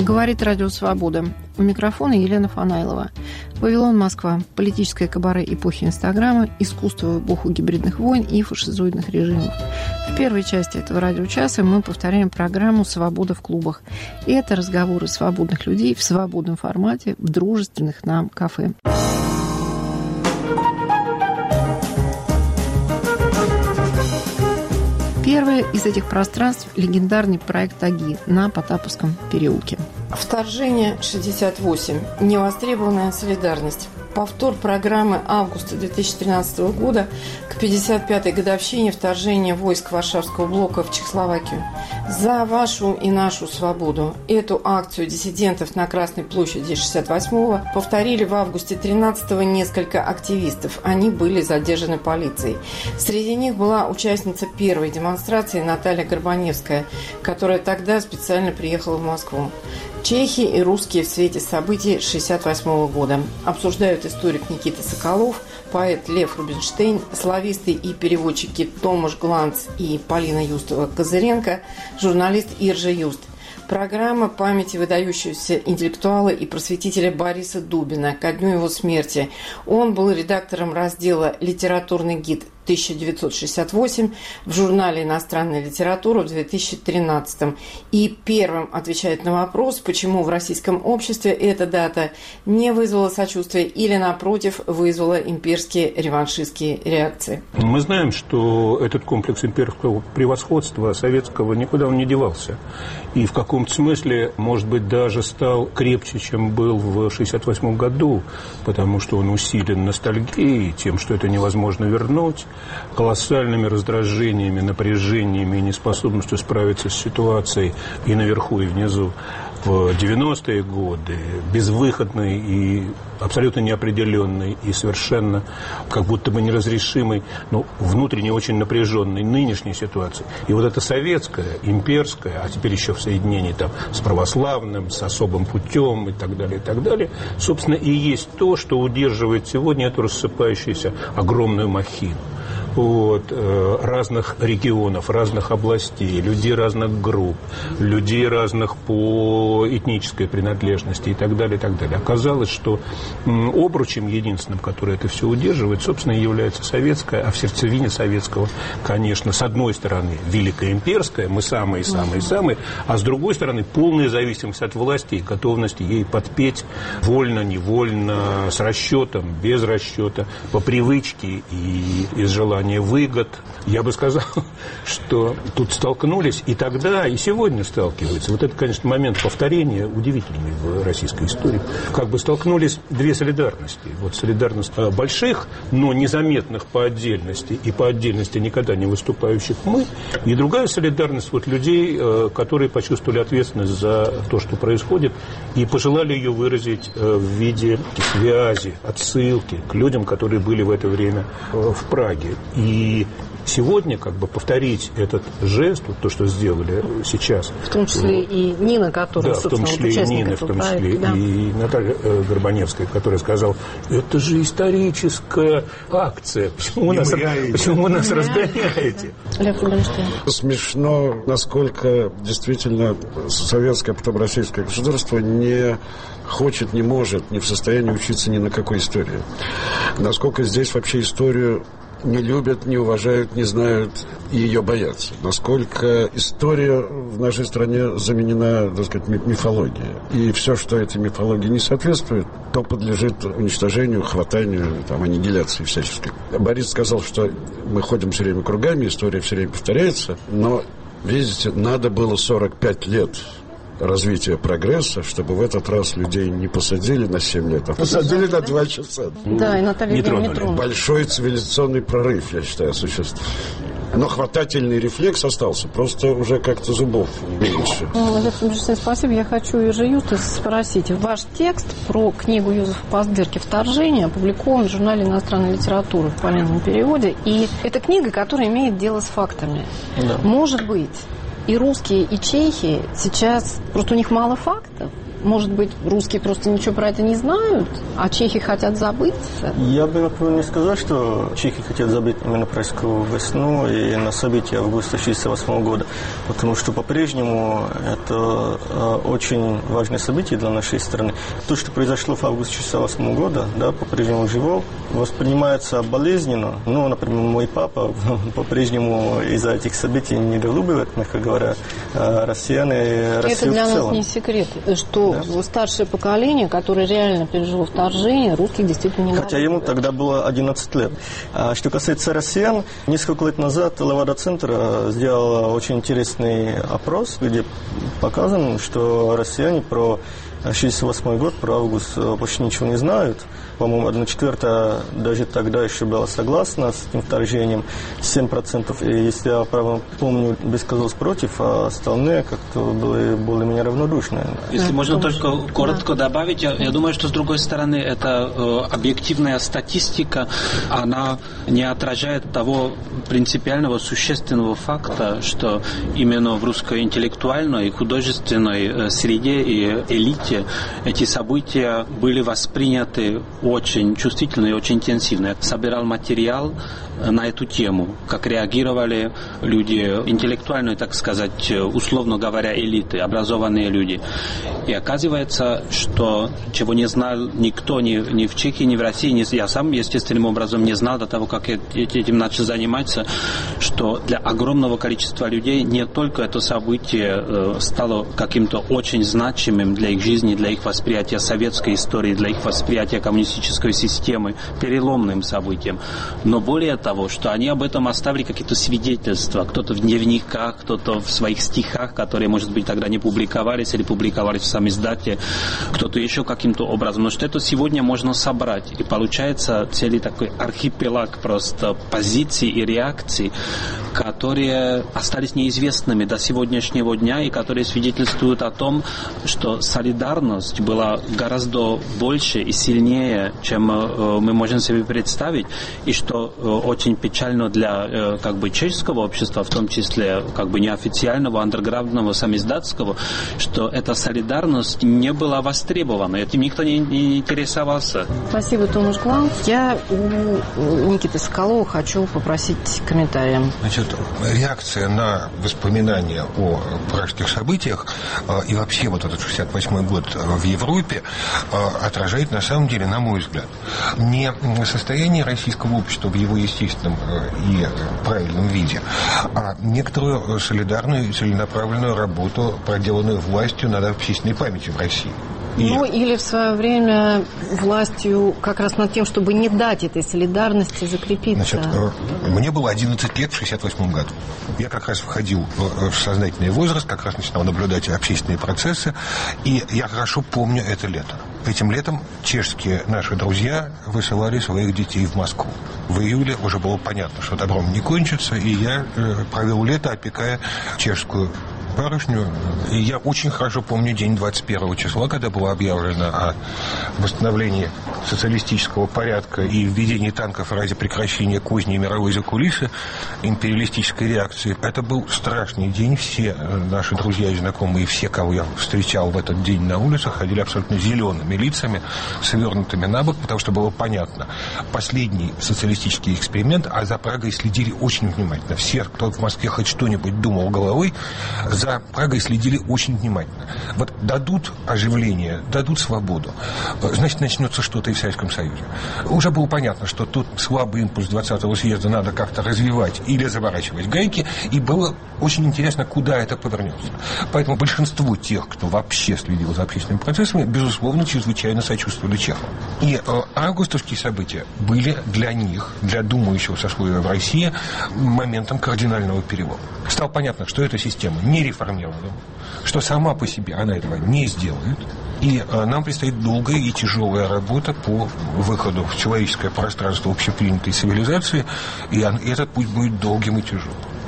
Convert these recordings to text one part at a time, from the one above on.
Говорит Радио Свобода. У микрофона Елена Фанайлова. Вавилон, Москва. Политическое кабаре эпохи Инстаграма, искусство в эпоху гибридных войн и фашизоидных режимов. В первой части этого радиочаса мы повторяем программу «Свобода в клубах». И это разговоры свободных людей в свободном формате в дружественных нам кафе. Первое из этих пространств – легендарный проект «Таги» на Потаповском переулке. Вторжение 68. Невостребованная солидарность. Повтор программы августа 2013 года к 55-й годовщине вторжения войск Варшавского блока в Чехословакию. За вашу и нашу свободу. Эту акцию диссидентов на Красной площади 68-го повторили в августе 13-го несколько активистов. Они были задержаны полицией. Среди них была участница первой демонстрации Наталья Горбаневская, которая тогда специально приехала в Москву. Чехи и русские в свете событий 1968 года. Обсуждают историк Никита Соколов, поэт Лев Рубинштейн, слависты и переводчики Томаш Гланц и Полина Юстова-Козыренко, журналист Иржа Юст. Программа памяти выдающегося интеллектуала и просветителя Бориса Дубина ко дню его смерти. Он был редактором раздела «Литературный гид» 1968 в журнале «Иностранная литература» в 2013. И первым отвечает на вопрос, почему в российском обществе эта дата не вызвала сочувствия или, напротив, вызвала имперские реваншистские реакции. Мы знаем, что этот комплекс имперского превосходства советского никуда он не девался. И в каком-то смысле, может быть, даже стал крепче, чем был в 1968 году, потому что он усилен ностальгией, тем, что это невозможно вернуть, колоссальными раздражениями, напряжениями и неспособностью справиться с ситуацией и наверху, и внизу. В 90-е годы безвыходной и абсолютно неопределенной и совершенно как будто бы неразрешимой, но внутренне очень напряженной нынешней ситуации. И вот эта советская, имперская, а теперь еще в соединении там с православным, с особым путем и так далее, собственно, и есть то, что удерживает сегодня эту рассыпающуюся огромную махину. Разных регионов, разных областей, людей разных групп, людей разных по этнической принадлежности и так далее, и так далее. Оказалось, что обручем единственным, который это все удерживает, собственно, является советская, а в сердцевине советского, конечно, с одной стороны, великая имперская, мы самые-самые-самые, а с другой стороны, полная зависимость от власти и готовность ей подпеть вольно, невольно, с расчетом, без расчета, по привычке и из желания выгод. Я бы сказал, что тут столкнулись и тогда, и сегодня сталкиваются. Вот это, конечно, момент повторения удивительный в российской истории. Как бы столкнулись две солидарности. Вот солидарность больших, но незаметных по отдельности и по отдельности никогда не выступающих мы, и другая солидарность вот людей, которые почувствовали ответственность за то, что происходит, и пожелали ее выразить в виде связи, отсылки к людям, которые были в это время в Праге. И сегодня как бы повторить этот жест, вот то, что сделали сейчас. В том числе и Нина, которая, в том числе и Нина, в том числе и Наталья Горбаневская, которая сказала, это же историческая акция, почему вы нас разгоняете? Смешно, насколько действительно советское, потом российское государство не хочет, не может, не в состоянии учиться ни на какой истории. Насколько здесь вообще историю не любят, не уважают, не знают и ее боятся. Насколько история в нашей стране заменена, так сказать, мифологией. И все, что этой мифологии не соответствует, то подлежит уничтожению, хватанию, там, аннигиляции всяческой. Борис сказал, что мы ходим все время кругами, история все время повторяется, но, видите, надо было 45 лет развития прогресса, чтобы в этот раз людей не посадили на 7 лет, а посадили на 2 часа. Да, и Наталья не тронули. Большой цивилизационный прорыв, я считаю, осуществлен. Но хватательный рефлекс остался, просто уже как-то зубов меньше. Спасибо. Я хочу Иржа Юста спросить. Ваш текст про книгу Юзефа Пастберги «Вторжение» опубликован в журнале «Иностранная литература» в полезном переводе. И это книга, которая имеет дело с фактами. Да. Может быть, и русские, и чехи сейчас, просто у них мало фактов, может быть, русские просто ничего про это не знают, а чехи хотят забыть? Я бы, например, не сказал, что чехи хотят забыть именно Прайскую весну и на события августа 1968 года, потому что по-прежнему это очень важное событие для нашей страны. То, что произошло в августе 1968 года, да, по-прежнему живо, воспринимается болезненно. Ну, например, мой папа по-прежнему из-за этих событий недолюбливает, мягко говоря, россиян и Россию в целом. Это для нас не секрет, что старшее поколение, которое реально пережило вторжение, русских действительно не Хотя ему тогда было 11 лет. А что касается россиян, несколько лет назад Левада-центр сделал очень интересный опрос, где показано, что россияне про 1968 год, про август почти ничего не знают. По-моему, 1/4 даже тогда еще была согласна с этим вторжением, 7%. И если я правильно помню, высказался против, а остальные как-то были более-менее равнодушны. Если можно только коротко добавить, я думаю, что с другой стороны, это объективная статистика, она не отражает того принципиального, существенного факта, что именно в русской интеллектуальной и художественной среде и элите эти события были восприняты очень чувствительно и очень интенсивно. Я собирал материал на эту тему, как реагировали люди интеллектуальные, так сказать, условно говоря, элиты, образованные люди. И оказывается, что чего не знал никто ни в Чехии, ни в России, я сам естественным образом не знал до того, как я этим начал заниматься, что для огромного количества людей не только это событие стало каким-то очень значимым для их жизни, для их восприятия советской истории, для их восприятия коммунистической системы, переломным событием, но более того, что они об этом оставили какие-то свидетельства, кто-то в дневниках, кто-то в своих стихах, которые, может быть, тогда не публиковались или публиковались в самиздате, кто-то еще каким-то образом, но что это сегодня можно собрать, и получается целый такой архипелаг просто позиций и реакций, которые остались неизвестными до сегодняшнего дня и которые свидетельствуют о том, что солидарность была гораздо больше и сильнее, чем мы можем себе представить, и что очень печально для как бы чешского общества, в том числе как бы неофициального, андерграундного, самиздатского, что эта солидарность не была востребована, этим никто не интересовался. Спасибо, Томаш Гланц. Я у Никиты Соколова хочу попросить комментария. Значит, реакция на воспоминания о пражских событиях и вообще вот этот 68-й год в Европе отражает, на самом деле, на мой взгляд, не состояние российского общества в его естественном и правильном виде, а некоторую солидарную и целенаправленную работу, проделанную властью над общественной памятью в России. Ну, или в свое время властью как раз над тем, чтобы не дать этой солидарности закрепиться. Значит, мне было 11 лет в 1968 году. Я как раз входил в сознательный возраст, как раз начинал наблюдать общественные процессы, и я хорошо помню это лето. Этим летом чешские наши друзья высылали своих детей в Москву. В июле уже было понятно, что добром не кончится, и я провел лето, опекая чешскую барышню. И я очень хорошо помню день 21 числа, когда было объявлено о восстановлении социалистического порядка и введении танков ради прекращения козни мировой закулисы империалистической реакции. Это был страшный день. Все наши друзья и знакомые, все, кого я встречал в этот день на улицах, ходили абсолютно зелеными лицами, свернутыми на бок, потому что было понятно. Последний социалистический эксперимент, а за Прагой следили очень внимательно. Все, кто в Москве хоть что-нибудь думал головой, за Прагой следили очень внимательно. Вот дадут оживление, дадут свободу, значит, начнется что-то и в Советском Союзе. Уже было понятно, что тут слабый импульс 20-го съезда надо как-то развивать или заворачивать гайки, и было очень интересно, куда это повернется. Поэтому большинство тех, кто вообще следил за общественными процессами, безусловно, чрезвычайно сочувствовали чехам. И августовские события были для них, для думающего сословия в России, моментом кардинального перелома. Стало понятно, что эта система не реформирована, что сама по себе она этого не сделает, и нам предстоит долгая и тяжелая работа по выходу в человеческое пространство общепринятой цивилизации, и этот путь будет долгим и тяжелым.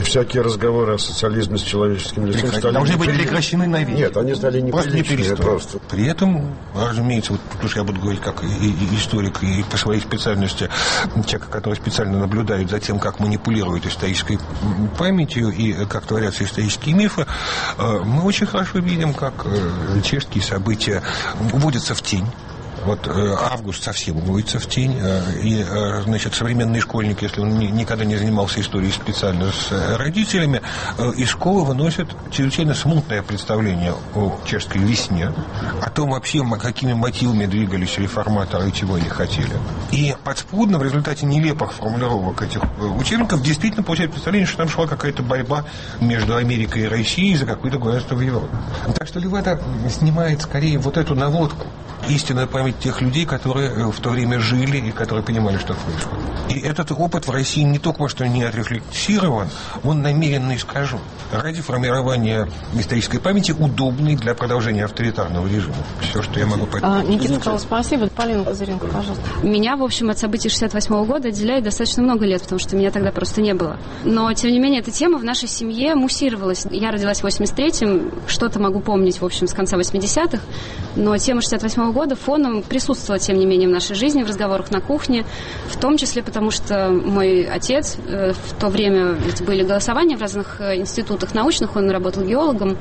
всякие разговоры о социализме с человеческим лицом должны быть прекращены навеки. Нет, они стали неприличными просто. При этом, разумеется, вот тут уж я буду говорить как и историк, и по своей специальности человек, который специально наблюдает за тем, как манипулируют исторической памятью и как творятся исторические мифы, мы очень хорошо видим, как чешские события уводятся в тень. Вот август совсем уводится в тень, и, значит, современный школьник, если он никогда не занимался историей специально с родителями, из школы выносит чрезвычайно смутное представление о чешской весне, о том вообще, какими мотивами двигались реформаторы и чего они хотели. И подспудно в результате нелепых формулировок этих учебников действительно получает представление, что там шла какая-то борьба между Америкой и Россией за какое-то государство в Европе. Так что Левада снимает скорее вот эту наводку, истинную память тех людей, которые в то время жили и которые понимали, что происходит. И этот опыт в России не только что не отрефлексирован, он намеренно искажен ради формирования исторической памяти, удобной для продолжения авторитарного режима. Все, что я могу понять. Никита сказал спасибо. Полина Козыренко, пожалуйста. Меня, в общем, от событий 68 года отделяет достаточно много лет, потому что меня тогда просто не было. Но, тем не менее, эта тема в нашей семье муссировалась. Я родилась в 83-м, что-то могу помнить, в общем, с конца 80-х, но тема 68 года фоном присутствовала, тем не менее, в нашей жизни, в разговорах на кухне, в том числе потому, что мой отец, в то время ведь были голосования в разных институтах научных, он работал геологом,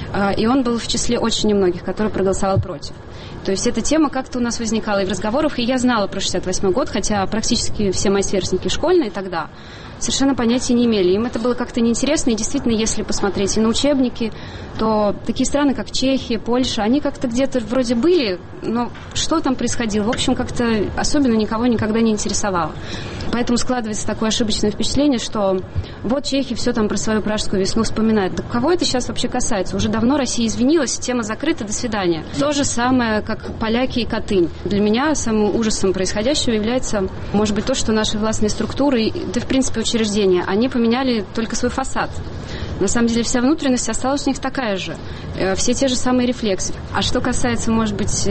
и он был в числе очень немногих, который проголосовал против. То есть эта тема как-то у нас возникала и в разговорах, и я знала про 68 год, хотя практически все мои сверстники школьные тогда совершенно понятия не имели. Им это было как-то неинтересно, и действительно, если посмотреть и на учебники, то такие страны, как Чехия, Польша, они как-то где-то вроде были, но что там происходило, в общем, как-то особенно никого никогда не интересовало. Поэтому складывается такое ошибочное впечатление, что вот чехи все там про свою пражскую весну вспоминают. Да кого это сейчас вообще касается? Уже давно Россия извинилась, тема закрыта, до свидания. То же самое, как поляки и Катынь. Для меня самым ужасом происходящего является, может быть, то, что наши властные структуры, да, в принципе, учреждения, они поменяли только свой фасад. На самом деле вся внутренность осталась у них такая же. Все те же самые рефлексы. А что касается, может быть,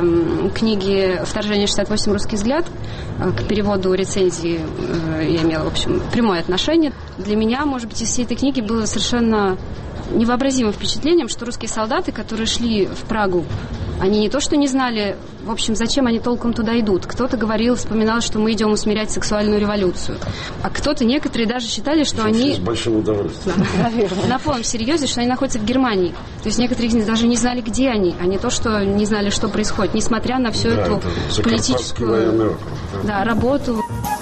книги «Вторжение 68. Русский взгляд», к переводу рецензии я имела, в общем, прямое отношение. Для меня, может быть, из всей этой книги было совершенно невообразимым впечатлением, что русские солдаты, которые шли в Прагу, они не то что не знали, в общем, зачем они толком туда идут. Кто-то говорил, вспоминал, что мы идем усмирять сексуальную революцию. А кто-то, некоторые даже считали, что они... С большим удовольствием. На полном серьезе, что они находятся в Германии. То есть некоторые из них даже не знали, где они, а не то, что не знали, что происходит, несмотря на всю эту политическую работу.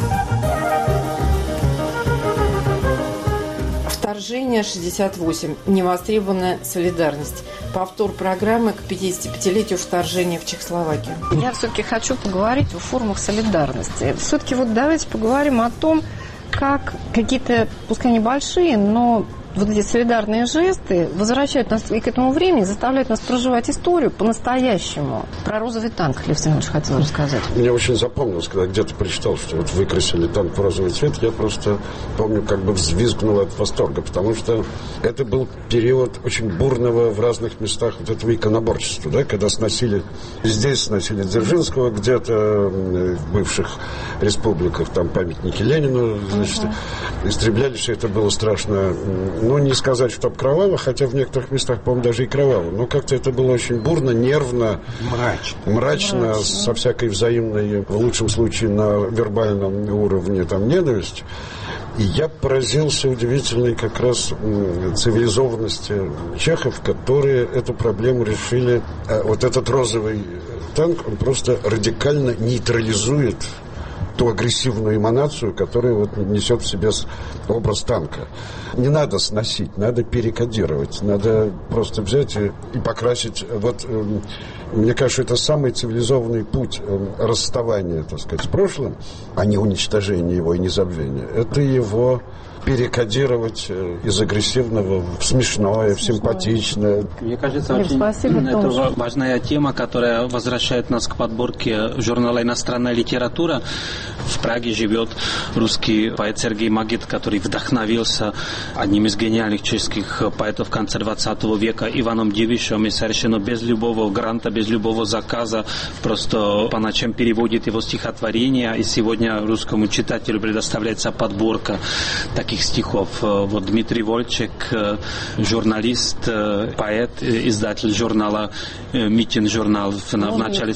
Вторжение 68. Невостребованная солидарность. Повтор программы к 55-летию вторжения в Чехословакию. Я все-таки хочу поговорить о формах солидарности. Все-таки вот давайте поговорим о том, как какие-то, пускай небольшие, но вот эти солидарные жесты возвращают нас и к этому времени, заставляют нас проживать историю по-настоящему. Про розовый танк Лев Семенович хотел рассказать. Мне очень запомнилось, когда где-то прочитал, что вот выкрасили танк в розовый цвет, я просто помню, как бы взвизгнул от восторга, потому что это был период очень бурного в разных местах вот этого иконоборчества, да, когда сносили, здесь сносили Дзержинского, где-то в бывших республиках, там памятники Ленину, значит, истребляли, все это было страшно. Ну, не сказать, что кроваво, хотя в некоторых местах, по-моему, даже и кроваво. Но как-то это было очень бурно, нервно, мрачно. Со всякой взаимной, в лучшем случае, на вербальном уровне там ненависть. И я поразился удивительной как раз цивилизованности чехов, которые эту проблему решили. Вот этот розовый танк, он просто радикально нейтрализует ту агрессивную эманацию, которая вот несет в себе образ танка. Не надо сносить, надо перекодировать, надо просто взять и покрасить. Вот, мне кажется, это самый цивилизованный путь расставания, так сказать, с прошлым, а не уничтожения его и незабвения. Это его перекодировать из агрессивного в смешное, в симпатичное. Мне кажется, очень это важная тема, которая возвращает нас к подборке журнала «Иностранная литература». В Праге живет русский поэт Сергей Магит, который вдохновился одним из гениальных чешских поэтов конца 20 века Иваном Дивишем, и совершенно без любого гранта, без любого заказа просто по ночам переводит его стихотворения, и сегодня русскому читателю предоставляется подборка таких чешских стихов. Вот Дмитрий Вольчек, журналист, поэт, издатель журнала «Митин» журнал в начале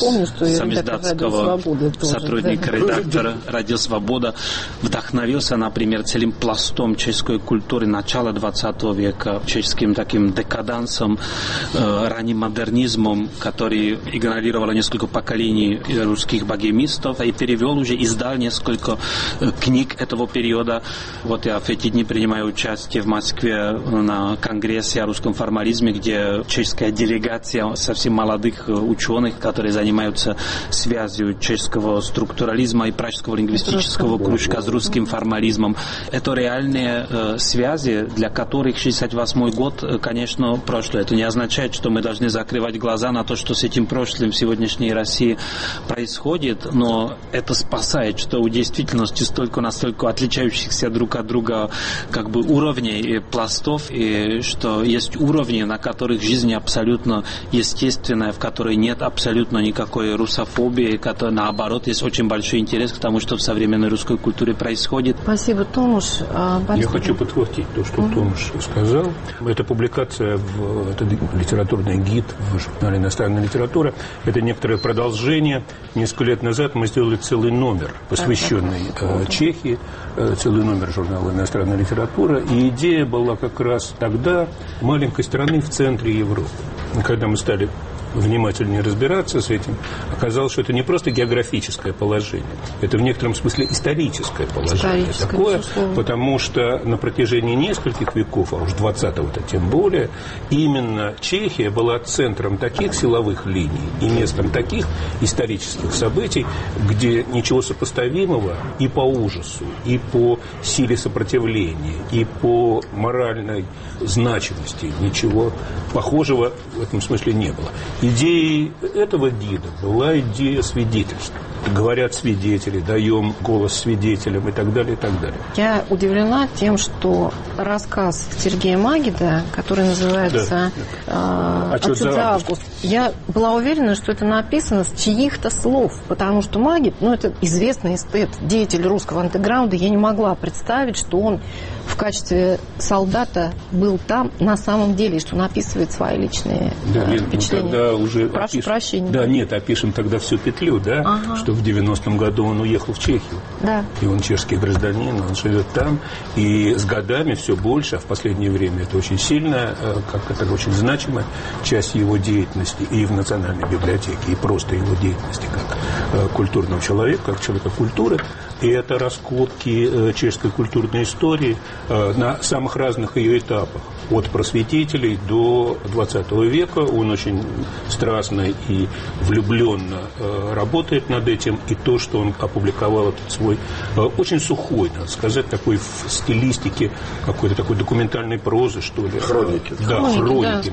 самиздатского, сотрудник, редактор «Радио Свобода», вдохновился, например, целым пластом чешской культуры начала 20 века, чешским таким декадансом, ранним модернизмом, который игнорировал несколько поколений русских богемистов, и перевел уже, издал несколько книг этого периода. Вот я в эти дни принимаю участие в Москве на конгрессе о русском формализме, где чешская делегация совсем молодых ученых, которые занимаются связью чешского структурализма и пражского лингвистического кружка с русским формализмом. Это реальные связи, для которых 68 год, конечно, прошлое. Это не означает, что мы должны закрывать глаза на то, что с этим прошлым в сегодняшней России происходит, но это спасает, что у действительности настолько отличающихся друг от друга как бы уровней и пластов, и что есть уровни, на которых жизнь абсолютно естественная, в которой нет абсолютно никакой русофобии, наоборот, есть очень большой интерес к тому, что в современной русской культуре происходит. Спасибо, Томаш. Я хочу подхватить то, что Томаш сказал. Эта публикация, это литературный гид в журнале «Иностранная литература», это некоторое продолжение. Несколько лет назад мы сделали целый номер, посвященный Чехии, целый номер журнала «Иностранная литература». И идея была как раз тогда маленькой страны в центре Европы. Когда мы стали внимательнее разбираться с этим, оказалось, что это не просто географическое положение, это в некотором смысле историческое положение. Такое, потому что на протяжении нескольких веков, а уж 20-го-то тем более, именно Чехия была центром таких силовых линий и местом таких исторических событий, где ничего сопоставимого и по ужасу, и по силе сопротивления, и по моральной значимости ничего похожего в этом смысле не было. Идеей этого гида была идея свидетельства. Говорят свидетели, даем голос свидетелям и так далее, и так далее. Я удивлена тем, что рассказ Сергея Магида, который называется «Отчет за август», я была уверена, что это написано с чьих-то слов, потому что Магид, это известный эстет, деятель русского андеграунда, я не могла представить, что он в качестве солдата был там на самом деле, и что он описывает свои личные впечатления. Тогда уже Прошу прощения. Да, нет, опишем тогда всю петлю, да, что в 90-м году он уехал в Чехию. Да. И он чешский гражданин, он живет там, и с годами все больше, а в последнее время это очень сильная, это очень значимая часть его деятельности и в Национальной библиотеке, и просто его деятельности как культурного человека, как человека культуры. И это раскопки чешской культурной истории на самых разных ее этапах. От просветителей до 20 века. Он очень страстно и влюбленно работает над этим. И то, что он опубликовал этот свой очень сухой, надо сказать, такой в стилистике какой-то такой документальной прозы, что ли. Хроники. Да, хроники,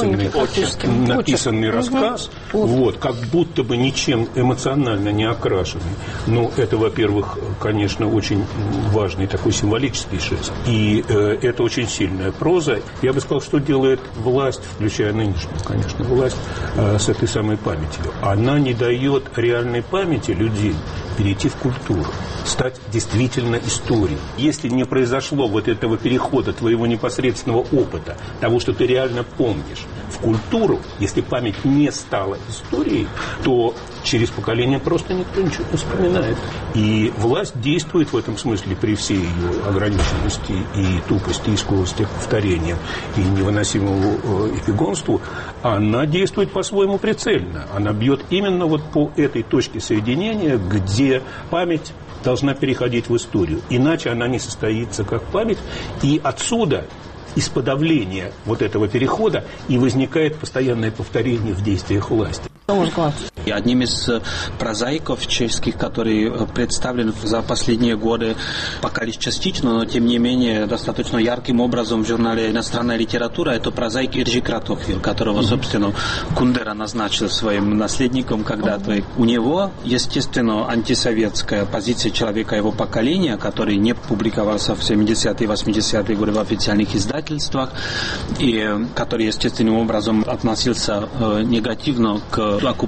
написанный рассказ. Вот, как будто бы ничем эмоционально не окрашенный. Но это, во-первых, конечно, очень важный такой символический жест. И это очень сильная проза. Я бы сказал, что делает власть, включая нынешнюю, конечно, власть, с этой самой памятью. Она не дает реальной памяти людей перейти в культуру, стать действительно историей. Если не произошло вот этого перехода твоего непосредственного опыта, того, что ты реально помнишь, в культуру, если память не стала историей, то через поколение просто никто ничего не вспоминает. И власть действует в этом смысле при всей ее ограниченности и тупости, и склонности к повторениям, и невыносимому эпигонству. Она действует по-своему прицельно. Она бьет именно вот по этой точке соединения, где память должна переходить в историю. Иначе она не состоится как память. И отсюда, из подавления вот этого перехода, и возникает постоянное повторение в действиях власти. И одним из прозаиков чешских, который представлен за последние годы, пока лишь частично, но тем не менее достаточно ярким образом в журнале «Иностранная литература», это прозаик Иржи Кратохвил, которого, собственно, Кундера назначил своим наследником когда-то. У него, естественно, антисоветская позиция человека его поколения, который не публиковался в 70-е и 80-е годы в официальных издательствах, и который, естественным образом относился негативно к оккупации.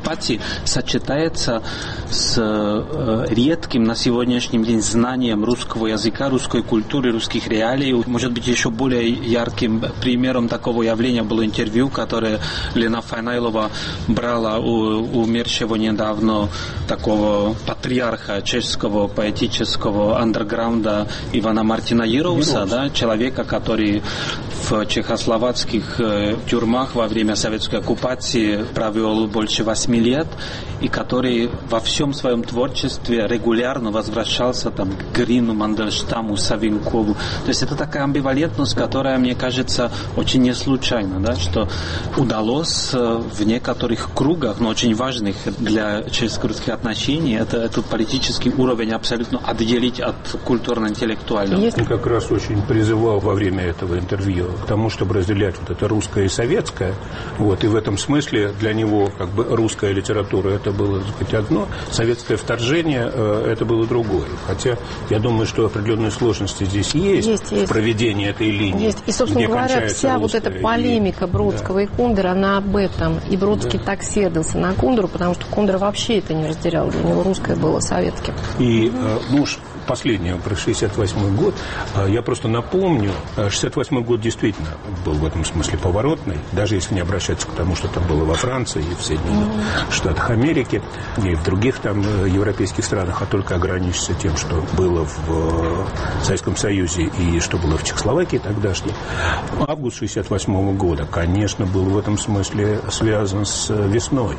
сочетается с редким на сегодняшний день знанием русского языка, русской культуры, русских реалий. Может быть, еще более ярким примером такого явления было интервью, которое Лена Файнайлова брала у умершего недавно такого патриарха чешского поэтического андерграунда Ивана Мартина Ероуса, да, человека, который в чехословацких тюрьмах во время советской оккупации провел больше 8 лет, и который во всем своем творчестве регулярно возвращался там, к Грину, Мандельштаму, Савинкову. То есть это такая амбивалентность, которая, мне кажется, очень не случайна, да, что удалось в некоторых кругах, но очень важных для чешско-русских отношений, этот политический уровень абсолютно отделить от культурно-интеллектуального. Я как раз очень призывал во время этого интервью к тому, чтобы разделять вот это русское и советское. Вот, и в этом смысле для него как бы русская литература это было, так сказать, одно, советское вторжение это было другое. Хотя я думаю, что определенные сложности здесь есть. В проведении этой линии. Есть. И, собственно говоря, вся вот эта полемика Бродского и Кундера, она об этом. И Бродский так сердился на Кундеру, потому что Кундер вообще это не разделял. Для него русское было советским. И, последнее, про 68 год, я просто напомню, 68 год действительно был в этом смысле поворотный, даже если не обращаться к тому, что там было во Франции и в Соединенных Штатах Америки, и в других там европейских странах, а только ограничиться тем, что было в Советском Союзе и что было в Чехословакии тогдашней. Август 68 года, конечно, был в этом смысле связан с весной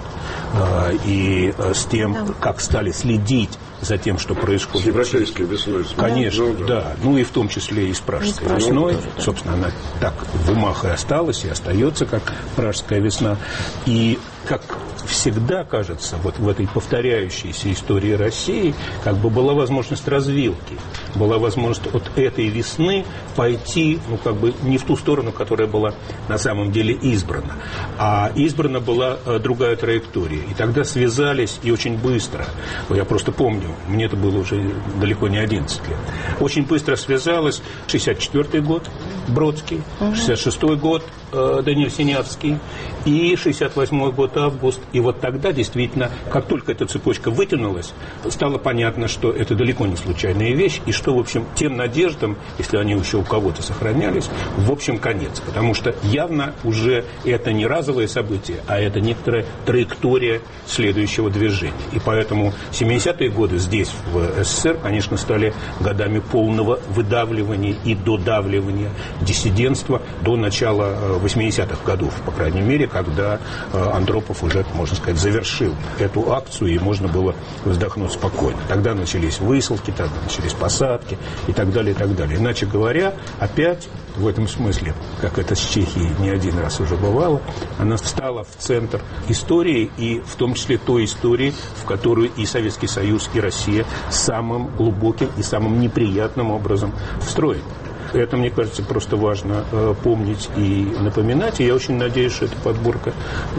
и с тем, как стали следить за тем, что происходит. С европейской весной. Конечно, да. Ну и в том числе и с пражской весной. Тоже, да. Собственно, она так в умах и осталась, и остается как пражская весна. И как всегда кажется, вот в этой повторяющейся истории России, как бы была возможность развилки, была возможность от этой весны пойти, как бы не в ту сторону, которая была на самом деле избрана, а избрана была другая траектория. И тогда связались, и очень быстро, я просто помню, мне это было уже далеко не 11 лет, очень быстро связалось 64-й год Бродский, 66-й год Даниил Синявский и 68-й год август. И вот тогда действительно, как только эта цепочка вытянулась, стало понятно, что это далеко не случайная вещь, и что, в общем, тем надеждам, если они еще у кого-то сохранялись, в общем, конец. Потому что явно уже это не разовое событие, а это некоторая траектория следующего движения. И поэтому 70-е годы здесь, в СССР, конечно, стали годами полного выдавливания и додавливания диссидентства до начала 80-х годов, по крайней мере, когда Андропов уже, можно сказать, завершил эту акцию, и можно было вздохнуть спокойно. Тогда начались высылки, тогда начались посадки и так далее, и так далее. Иначе говоря, опять в этом смысле, как это с Чехией не один раз уже бывало, она стала в центр истории, и в том числе той истории, в которую и Советский Союз, и Россия самым глубоким и самым неприятным образом встроены. Это, мне кажется, просто важно помнить и напоминать. И я очень надеюсь, что эта подборка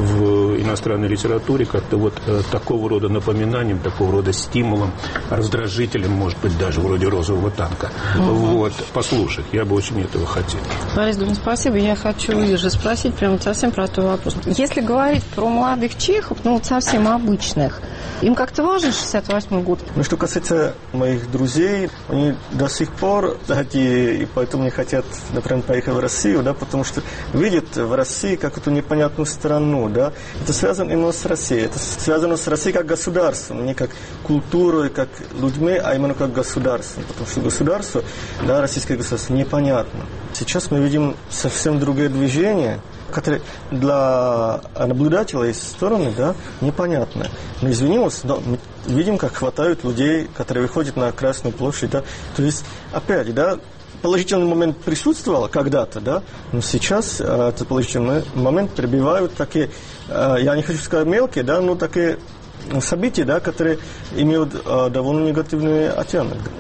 в иностранной литературе как-то вот такого рода напоминанием, такого рода стимулом, раздражителем, может быть, даже вроде «Розового танка». Вот, послушать. Я бы очень этого хотел. Борис Дмитриевич, спасибо. Я хочу Иржи спросить прямо совсем про этот вопрос. Если говорить про молодых чехов, вот совсем обычных, им как-то важен 68-й год? Что касается моих друзей, они до сих пор, и поэтому не хотят, например, поехать в Россию, да, потому что видят в России какую-то непонятную страну, да. Это связано именно с Россией. Это связано с Россией как государством, не как культурой, как людьми, а именно как государством. Потому что государство, да, российское государство, непонятно. Сейчас мы видим совсем другое движение, которое для наблюдателей из стороны, да, непонятно. Но извинимся, но мы видим, как хватают людей, которые выходят на Красную площадь, да. То есть, опять, да, положительный момент присутствовал когда-то, да, но сейчас этот положительный момент прибивают такие, я не хочу сказать мелкие, да, но такие события, да, которые имеют довольно негативный оттенок.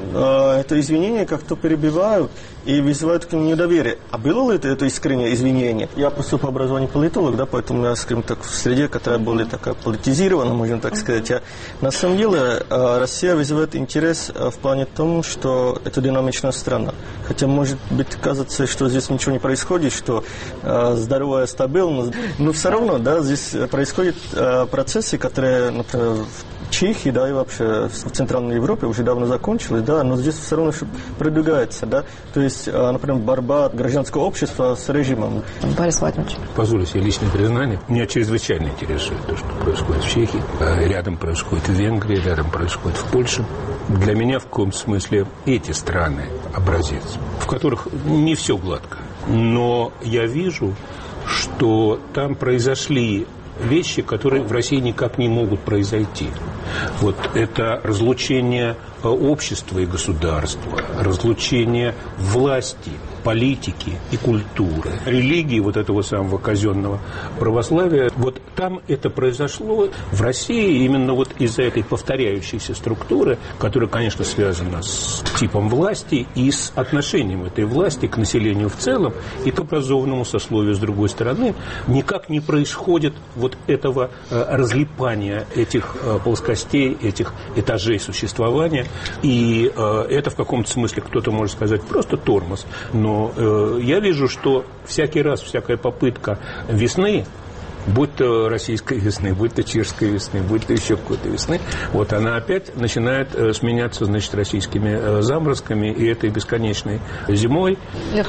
это извинение как-то перебивают и вызывают к нему недоверие. А было ли это искреннее извинение? Я просто по образованию политолог, да, поэтому я, скажем так, в среде, которая более такая политизирована, можно так сказать. На самом деле Россия вызывает интерес в плане том, что это динамичная страна. Хотя, может быть, кажется, что здесь ничего не происходит, что здоровая стабильность. Но все равно, да, здесь происходят процессы, которые, например, в Чехии, да, и вообще в Центральной Европе уже давно закончились, да, но здесь все равно продвигается, да, то есть, например, борьба гражданского общества с режимом. Борис Владимирович. Позволю себе личное признание. Меня чрезвычайно интересует то, что происходит в Чехии. Рядом происходит в Венгрии, рядом происходит в Польше. Для меня в каком смысле эти страны образец, в которых не все гладко. Но я вижу, что там произошли вещи, которые в России никак не могут произойти. Вот это разлучение общества и государства, разлучение власти, политики и культуры, религии, вот этого самого казенного православия. Вот там это произошло. В России именно вот из-за этой повторяющейся структуры, которая, конечно, связана с типом власти и с отношением этой власти к населению в целом и к образованному сословию с другой стороны, никак не происходит вот этого разлипания этих плоскостей, этих этажей существования. И это в каком-то смысле, кто-то может сказать, просто тормоз. Но я вижу, что всякий раз, всякая попытка весны, будь то российской весны, будь то чешской весны, будь то еще какой-то весны, вот она опять начинает сменяться, значит, российскими заморозками и этой бесконечной зимой.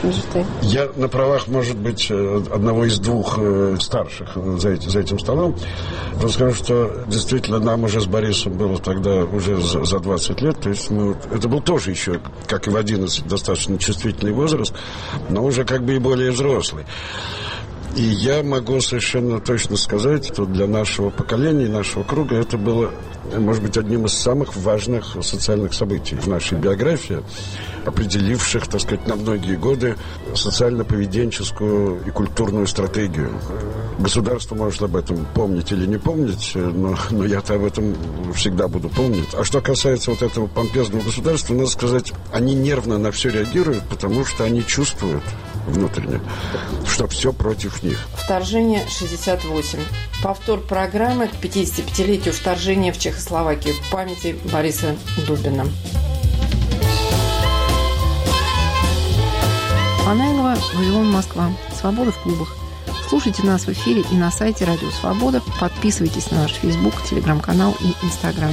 Я на правах, может быть, одного из двух старших за этим столом расскажу, что действительно нам уже с Борисом было тогда уже за 20 лет, то есть это был тоже еще, как и в 11, достаточно чувствительный возраст, но уже как бы и более взрослый. И я могу совершенно точно сказать, что для нашего поколения, нашего круга это было, может быть, одним из самых важных социальных событий в нашей биографии, определивших, так сказать, на многие годы социально-поведенческую и культурную стратегию. Государство может об этом помнить или не помнить, но я-то об этом всегда буду помнить. А что касается вот этого помпезного государства, надо сказать, они нервно на все реагируют, потому что они чувствуют внутренне, что все против них. Вторжение 68. Повтор программы к 55-летию вторжения в Чехословакию в памяти Бориса Дубина. Панайлова, Вавилон, Москва. Свобода в клубах. Слушайте нас в эфире и на сайте Радио Свобода. Подписывайтесь на наш Фейсбук, Телеграм-канал и Инстаграм.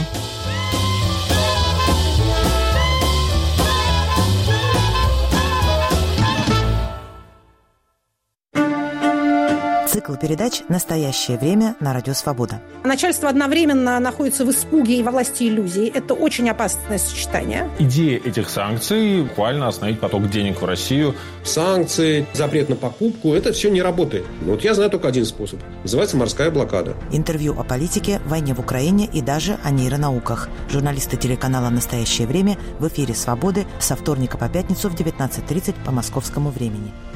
Цикл передач «Настоящее время» на Радио Свобода. Начальство одновременно находится в испуге и во власти иллюзий. Это очень опасное сочетание. Идея этих санкций – буквально остановить поток денег в Россию. Санкции, запрет на покупку – это все не работает. Вот я знаю только один способ. Называется морская блокада. Интервью о политике, войне в Украине и даже о нейронауках. Журналисты телеканала «Настоящее время» в эфире «Свободы» со вторника по пятницу в 19:30 по московскому времени.